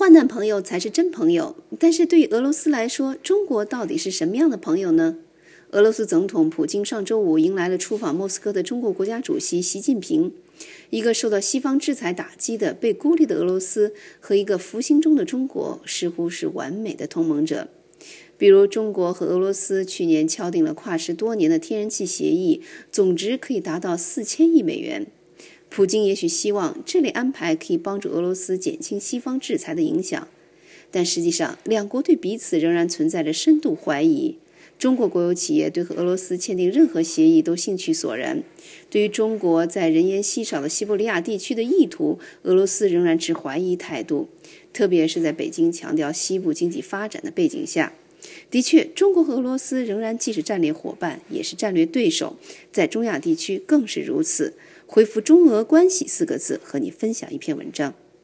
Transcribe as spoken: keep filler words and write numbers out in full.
患难朋友才是真朋友。但是对于俄罗斯来说，中国到底是什么样的朋友呢？俄罗斯总统普京上周五迎来了出访莫斯科的中国国家主席习近平。一个受到西方制裁打击的被孤立的俄罗斯和一个复兴中的中国似乎是完美的同盟者。比如中国和俄罗斯去年敲定了跨时多年的天然气协议，总值可以达到四千亿美元。普京也许希望这类安排可以帮助俄罗斯减轻西方制裁的影响，但实际上两国对彼此仍然存在着深度怀疑。中国国有企业对和俄罗斯签订任何协议都兴趣索然，对于中国在人烟稀少的西伯利亚地区的意图，俄罗斯仍然持怀疑态度，特别是在北京强调西部经济发展的背景下。的确，中国和俄罗斯仍然既是战略伙伴，也是战略对手，在中亚地区更是如此。回复中俄关系四个字，和你分享一篇文章。